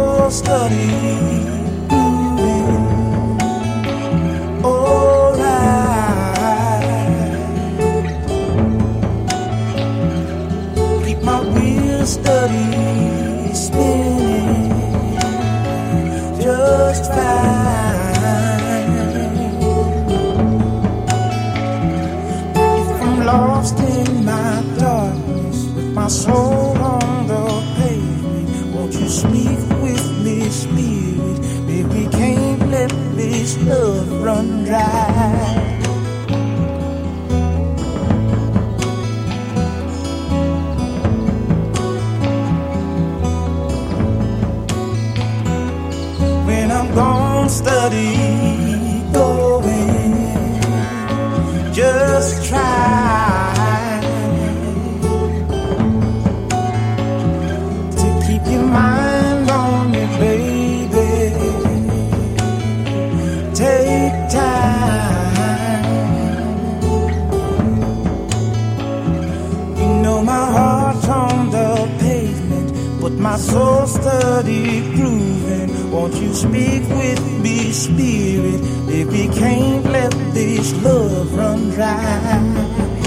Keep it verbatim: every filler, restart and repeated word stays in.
soul study moving. Alright. Keep my wheels steady spinning just fine. If I'm lost in my darkness with my soul on the pavement, won't you speak with me, spirit? Baby, can't let this love run dry. When I'm gone, steady going, just try to keep your mind on me, baby. Take time. You know my heart's on the pavement, but my soul steady grooving. Won't you speak with me, spirit? If we can't let this love run dry.